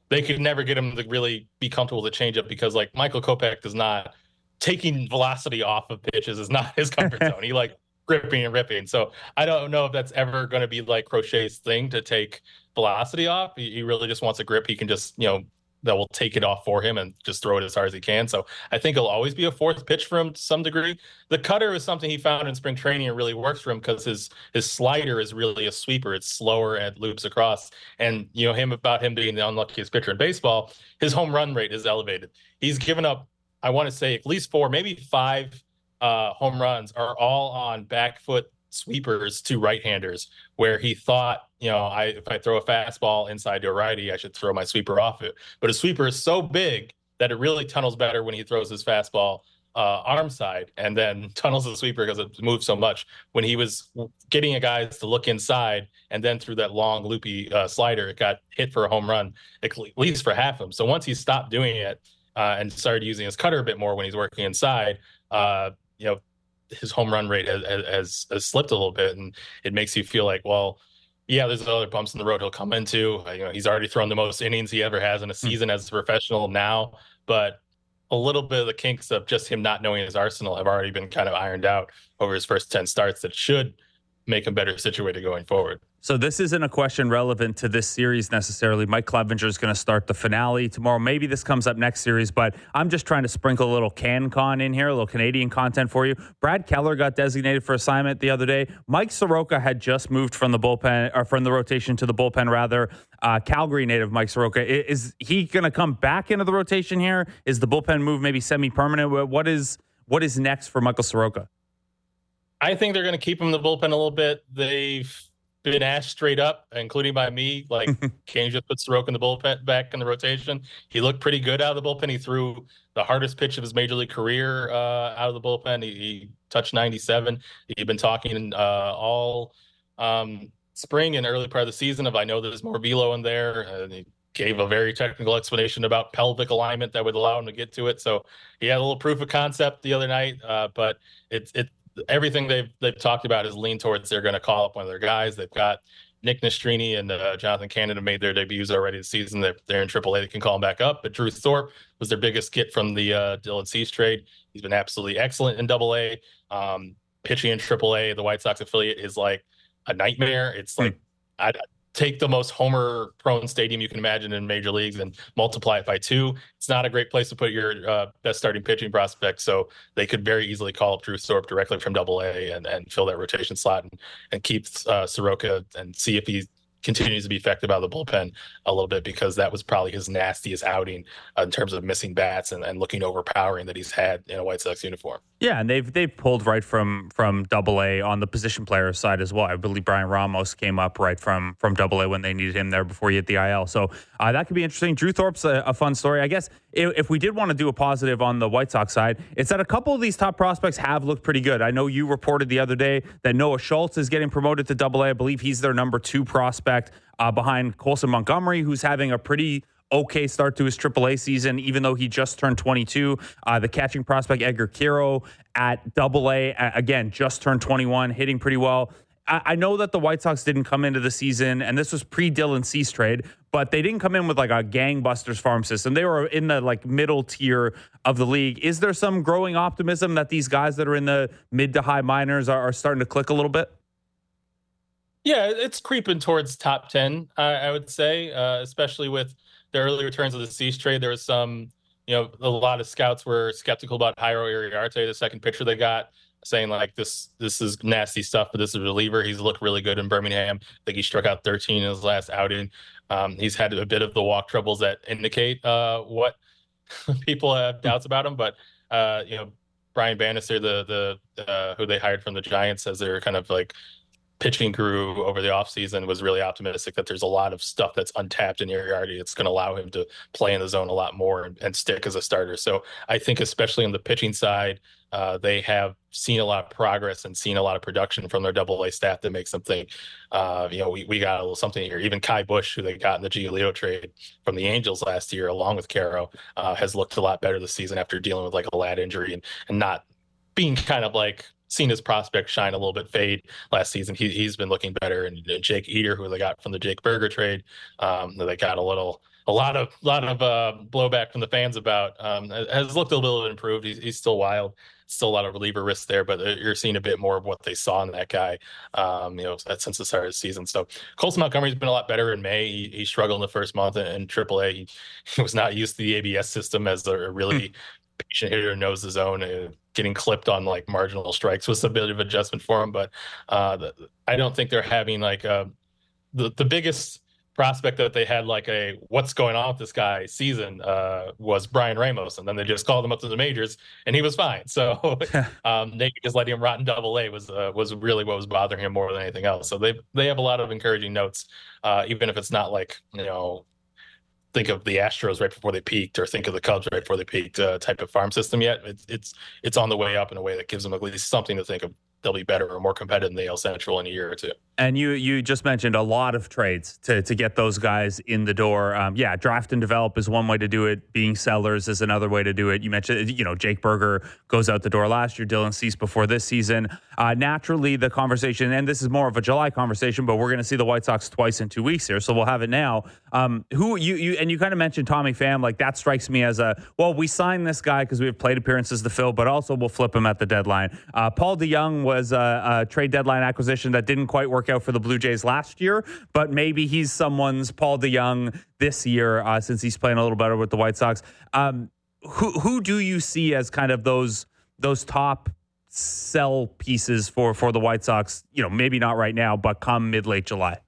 they could never get him to really be comfortable with the changeup because like Michael Kopech does not taking velocity off of pitches is not his comfort zone. He like gripping and ripping. So I don't know if that's ever going to be like Crochet's thing to take velocity off. He, he really just wants a grip. He can just, you know, that will take it off for him and just throw it as hard as he can. So I think it'll always be a fourth pitch for him to some degree. The cutter is something he found in spring training and really works for him because his his slider is really a sweeper. It's slower and loops across. And, you know, him about him being the unluckiest pitcher in baseball, his home run rate is elevated. He's given up, I want to say, at least four, maybe five uh, home runs are all on back foot sweepers to right-handers where he thought, you know, I if I throw a fastball inside to a righty, I should throw my sweeper off it. But his sweeper is so big that it really tunnels better when he throws his fastball uh, arm side and then tunnels the sweeper because it moves so much. When he was getting a guys to look inside and then through that long loopy uh, slider, it got hit for a home run, at least for half of them. So once he stopped doing it uh, and started using his cutter a bit more when he's working inside, uh, you know, his home run rate has, has, has slipped a little bit, and it makes you feel like, well, yeah, there's other bumps in the road he'll come into. You know, he's already thrown the most innings he ever has in a season as a professional now, but a little bit of the kinks of just him not knowing his arsenal have already been kind of ironed out over his first ten starts that should make him better situated going forward. So this isn't a question relevant to this series necessarily. Mike Clevenger is going to start the finale tomorrow. Maybe this comes up next series, but I'm just trying to sprinkle a little CanCon in here, a little Canadian content for you. Brad Keller got designated for assignment the other day. Mike Soroka had just moved from the bullpen, or from the rotation to the bullpen, rather. Uh, Calgary native Mike Soroka. Is he going to come back into the rotation here? Is the bullpen move maybe semi-permanent? What is what is next for Michael Soroka? I think they're going to keep him in the bullpen a little bit. They've been asked straight up, including by me, like, can you just put Soroka in the bullpen back in the rotation? He looked pretty good out of the bullpen. He threw the hardest pitch of his major league career uh, out of the bullpen. He, he touched ninety-seven. He'd been talking uh, all um, spring and early part of the season of, I know there's more velo in there. And he gave a very technical explanation about pelvic alignment that would allow him to get to it. So he had a little proof of concept the other night, uh, but it's it. Everything they've they've talked about is lean towards they're going to call up one of their guys. They've got Nick Nastrini and uh, Jonathan Canada made their debuts already this season. They're, they're in triple A. They can call them back up. But Drew Thorpe was their biggest get from the uh, Dylan Cease trade. He's been absolutely excellent in double A. Um, pitching in triple A, the White Sox affiliate, is like a nightmare. It's like, I take the most homer-prone stadium you can imagine in major leagues and multiply it by two. It's not a great place to put your uh, best starting pitching prospect, so they could very easily call up Drew Thorpe directly from double A and, and fill that rotation slot and, and keep uh, Soroka and see if he continues to be effective out of the bullpen a little bit, because that was probably his nastiest outing uh, in terms of missing bats and, and looking overpowering that he's had in a White Sox uniform. Yeah, and they've they've pulled right from from Double A on the position player side as well. I believe Brian Ramos came up right from from Double A when they needed him there before he hit the I L. So uh, that could be interesting. Drew Thorpe's a, a fun story. I guess if, if we did want to do a positive on the White Sox side, it's that a couple of these top prospects have looked pretty good. I know you reported the other day that Noah Schultz is getting promoted to Double A. I believe he's their number two prospect uh, behind Colson Montgomery, who's having a pretty okay start to his triple A season, even though he just turned twenty-two. Uh, the catching prospect, Edgar Quero, at Double A, again, just turned twenty-one, hitting pretty well. I, I know that the White Sox didn't come into the season, and this was pre-Dylan Cease trade, but they didn't come in with like a gangbusters farm system. They were in the like middle tier of the league. Is there some growing optimism that these guys that are in the mid to high minors are, are starting to click a little bit? Yeah, it's creeping towards top ten, I, I would say, uh, especially with the early returns of the Cease trade. There was some, you know, a lot of scouts were skeptical about Jairo Iriarte, the second pitcher they got, saying like this this is nasty stuff, but this is a reliever. He's looked really good in Birmingham. I think he struck out thirteen in his last outing. Um, he's had a bit of the walk troubles that indicate uh, what people have doubts about him. But, uh, you know, Brian Bannister, the the uh, who they hired from the Giants, says they're kind of like pitching guru over the offseason, was really optimistic that there's a lot of stuff that's untapped in Iriarte. It's going to allow him to play in the zone a lot more and, and stick as a starter. So I think especially on the pitching side, uh, they have seen a lot of progress and seen a lot of production from their double A staff that makes them think, uh, you know, we, we got a little something here. Even Kai Busch, who they got in the Giolito trade from the Angels last year, along with Quero, uh, has looked a lot better this season after dealing with like a lat injury and, and not being kind of like seen his prospect shine a little bit fade last season. He, he's been looking better. And Jake Eder, who they got from the Jake Berger trade, um, they got a little a lot of lot of uh, blowback from the fans about. Um, has looked a little bit improved. He's, he's still wild. Still a lot of reliever risk there, but you're seeing a bit more of what they saw in that guy, um, you know, since the start of the season. So Colson Montgomery's been a lot better in May. He, he struggled in the first month in, in triple A. He, he was not used to the A B S system as a really patient hitter, knows the zone. Uh, getting clipped on like marginal strikes was a bit of adjustment for him, but uh, the, I don't think they're having like uh, the the biggest prospect that they had like a what's going on with this guy season uh was Brian Ramos, and then they just called him up to the majors and he was fine. So um they just let him rot in double A was uh, was really what was bothering him more than anything else. So they they have a lot of encouraging notes, uh even if it's not like, you know, think of the Astros right before they peaked or think of the Cubs right before they peaked uh, type of farm system yet. It's it's it's on the way up in a way that gives them at least something to think of. They'll be better or more competitive in the A L Central in a year or two. And you you just mentioned a lot of trades to to get those guys in the door. Um, yeah, draft and develop is one way to do it. Being sellers is another way to do it. You mentioned, you know, Jake Berger goes out the door last year. Dylan Cease before this season. Uh, naturally, the conversation, and this is more of a July conversation, but we're going to see the White Sox twice in two weeks here, so we'll have it now. Um, who you you and you kind of mentioned Tommy Pham. Like that strikes me as a well, we signed this guy because we have plate appearances to fill, but also we'll flip him at the deadline. Uh, Paul DeJong was a, a trade deadline acquisition that didn't quite work out for the Blue Jays last year, but maybe he's someone's Paul DeJong this year uh, since he's playing a little better with the White Sox. Um, who who do you see as kind of those those top sell pieces for for the White Sox? You know, maybe not right now, but come mid late July.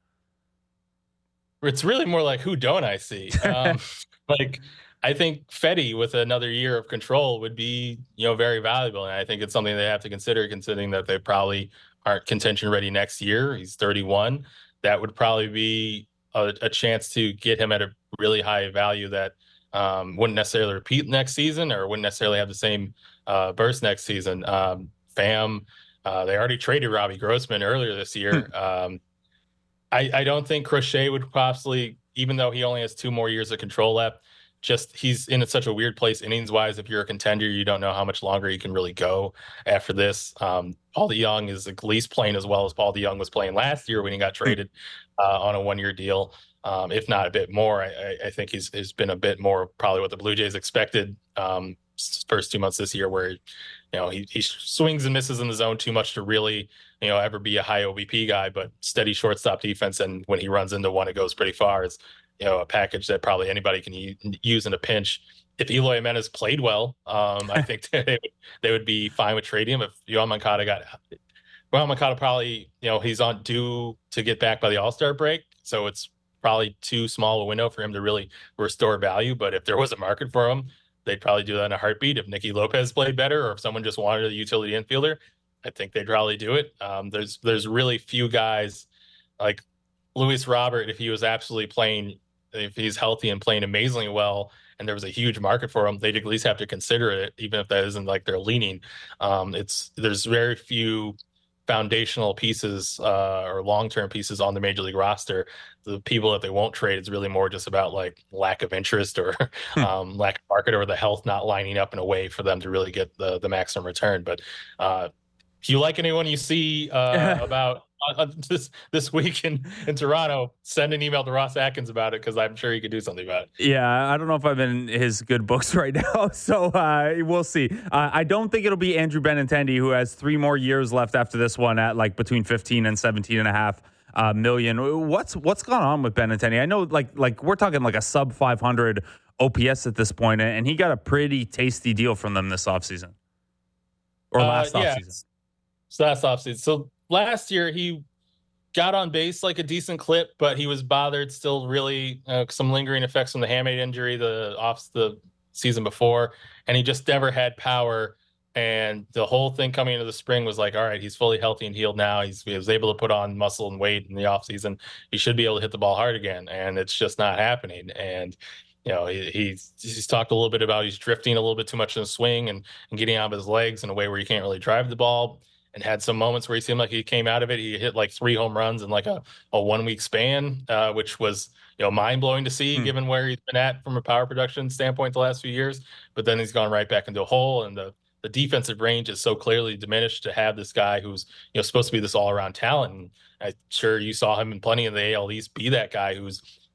It's really more like who don't I see? Um, like I think Fedde with another year of control would be, you know, very valuable, and I think it's something they have to consider, considering that they probably aren't contention ready next year. He's thirty-one. That would probably be a, a chance to get him at a really high value that um, wouldn't necessarily repeat next season or wouldn't necessarily have the same uh, burst next season. Um, Pham, uh, they already traded Robbie Grossman earlier this year. um, I, I don't think Crochet would possibly, even though he only has two more years of control left, just he's in such a weird place innings wise. If you're a contender, you don't know how much longer he can really go after this. Um, Paul DeJong is at least playing as well as Paul DeJong was playing last year when he got traded uh, on a one year deal, um, if not a bit more. I, I think he's, he's been a bit more probably what the Blue Jays expected um, first two months this year, where you know he, he swings and misses in the zone too much to really you know ever be a high O B P guy, but steady shortstop defense, and when he runs into one, it goes pretty far. It's you know, a package that probably anybody can use in a pinch. If Eloy Jimenez played well, um, I think they would, they would be fine with trading him. If Yohan Moncada got, Yohan Moncada probably, you know, he's on due to get back by the All-Star break, so it's probably too small a window for him to really restore value. But if there was a market for him, they'd probably do that in a heartbeat. If Nicky Lopez played better, or if someone just wanted a utility infielder, I think they'd probably do it. Um, there's there's really few guys like Luis Robert, if he was absolutely playing. If he's healthy and playing amazingly well and there was a huge market for him, they'd at least have to consider it, even if that isn't like they're leaning. Um, it's there's very few foundational pieces uh, or long-term pieces on the major league roster. The people that they won't trade is really more just about like lack of interest or hmm. um, lack of market, or the health not lining up in a way for them to really get the, the maximum return. But uh, if you like anyone you see uh, about Uh, this this week in, in Toronto, send an email to Ross Atkins about it, because I'm sure he could do something about it. Yeah, I don't know if I'm in his good books right now, so uh, we'll see. Uh, I don't think it'll be Andrew Benintendi, who has three more years left after this one at like between fifteen and seventeen and a half uh, million. What's what's gone on with Benintendi? I know like like we're talking like a sub five hundred O P S at this point, and he got a pretty tasty deal from them this offseason. Or last uh, yeah. offseason. So last offseason. So last year, he got on base like a decent clip, but he was bothered still really uh, some lingering effects from the hamate injury the off the season before, and he just never had power. And the whole thing coming into the spring was like, all right, he's fully healthy and healed now. He's, he was able to put on muscle and weight in the offseason. He should be able to hit the ball hard again, and it's just not happening. And you know, he, he's he's talked a little bit about he's drifting a little bit too much in the swing and, and getting out of his legs in a way where he can't really drive the ball. And had some moments where he seemed like he came out of it. He hit like three home runs in like a, a one week span, uh, which was, you know, mind blowing to see, hmm. given where he's been at from a power production standpoint the last few years. But then he's gone right back into a hole, and the, the defensive range is so clearly diminished to have this guy who's, you know, supposed to be this all around talent. And I'm sure you saw him in plenty of the A L East be that guy who's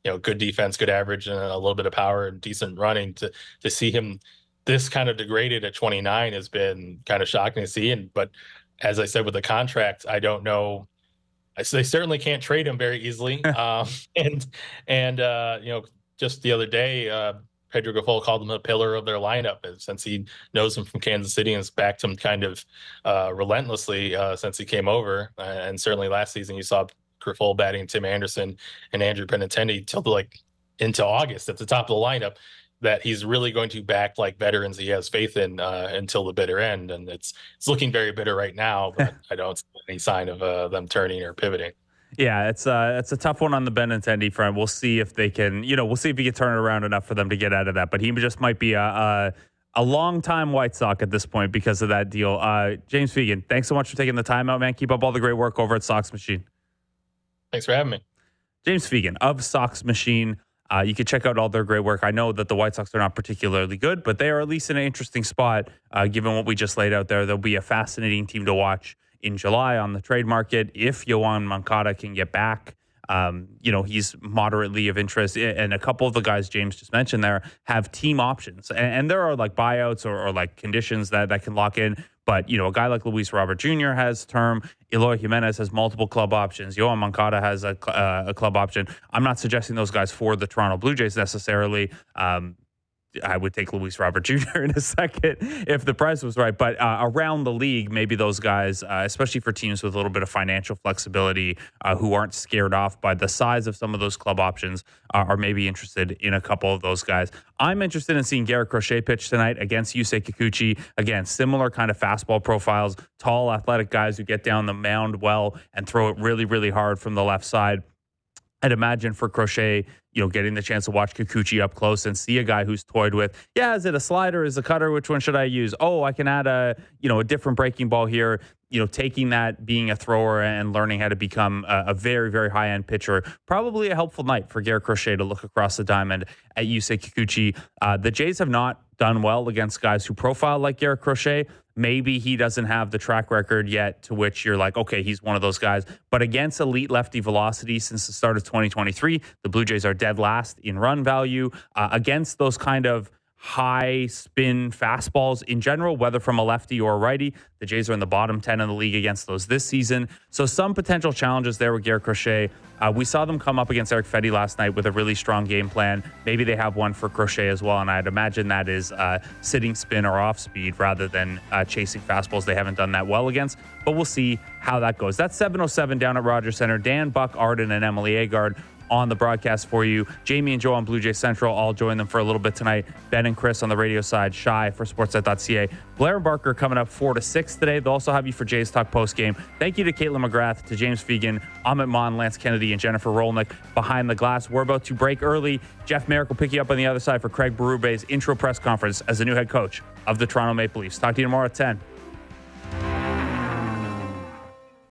you know, good defense, good average, and a little bit of power and decent running. To to see him this kind of degraded at twenty-nine has been kind of shocking to see. And but as I said with the contract, I don't know. They certainly can't trade him very easily. um, and and uh, you know, just the other day, uh, Pedro Grifol called him a pillar of their lineup, since he knows him from Kansas City and has backed him kind of uh, relentlessly uh, since he came over. Uh, and certainly last season, you saw Grifol batting Tim Anderson and Andrew Benintendi till like into August at the top of the lineup. That he's really going to back like veterans he has faith in uh, until the bitter end. And it's it's looking very bitter right now, but I don't see any sign of uh, them turning or pivoting. Yeah, it's uh, it's a tough one on the Benintendi front. We'll see if they can, you know, we'll see if he can turn it around enough for them to get out of that. But he just might be a a, a long-time White Sox at this point because of that deal. Uh, James Fegan, thanks so much for taking the time out, man. Keep up all the great work over at Sox Machine. Thanks for having me. James Fegan of Sox Machine. Uh, you can check out all their great work. I know that the White Sox are not particularly good, but they are at least in an interesting spot, uh, given what we just laid out there. They'll be a fascinating team to watch in July on the trade market if Yoan Moncada can get back. Um, you know, he's moderately of interest. And a couple of the guys James just mentioned there have team options. And, and there are like buyouts or, or like conditions that, that can lock in. But, you know, a guy like Luis Robert Junior has term. Eloy Jimenez has multiple club options. Yoan Moncada has a, uh, a club option. I'm not suggesting those guys for the Toronto Blue Jays necessarily. Um, I would take Luis Robert Junior in a second if the price was right. But uh, around the league, maybe those guys, uh, especially for teams with a little bit of financial flexibility, uh, who aren't scared off by the size of some of those club options, uh, are maybe interested in a couple of those guys. I'm interested in seeing Garrett Crochet pitch tonight against Yusei Kikuchi. Again, similar kind of fastball profiles, tall, athletic guys who get down the mound well and throw it really, really hard from the left side. I'd imagine for Crochet, you know, getting the chance to watch Kikuchi up close and see a guy who's toyed with, yeah, is it a slider? Is it a cutter? Which one should I use? Oh, I can add a, you know, a different breaking ball here. You know, taking that, being a thrower and learning how to become a, a very, very high-end pitcher. Probably a helpful night for Garrett Crochet to look across the diamond at Yusei Kikuchi. Uh, the Jays have not done well against guys who profile like Garrett Crochet. Maybe he doesn't have the track record yet to which you're like, okay, he's one of those guys. But against elite lefty velocity since the start of twenty twenty-three, the Blue Jays are dead last in run value. Uh, against those kind of high spin fastballs in general, whether from a lefty or a righty, the Jays are in the bottom ten in the league against those this season. So some potential challenges there with Garrett Crochet. Uh, we saw them come up against Eric Fedde last night with a really strong game plan. Maybe they have one for Crochet as well, and I'd imagine that is uh, sitting spin or off speed rather than uh, chasing fastballs they haven't done that well against. But we'll see how that goes. That's seven oh seven down at Rogers Center. Dan, Buck, Arden, and Emily Agard on the broadcast for you. Jamie and Joe on Blue Jay Central. I'll join them for a little bit tonight. Ben and Chris on the radio side. Shy for sportsnet dot c a. Blair and Barker coming up four to six today. They'll also have you for Jays Talk postgame. Thank you to Caitlin McGrath, to James Fegan, Amit Mon, Lance Kennedy, and Jennifer Rolnick behind the glass. We're about to break early. Jeff Merrick will pick you up on the other side for Craig Berube's intro press conference as the new head coach of the Toronto Maple Leafs. Talk to you tomorrow at ten.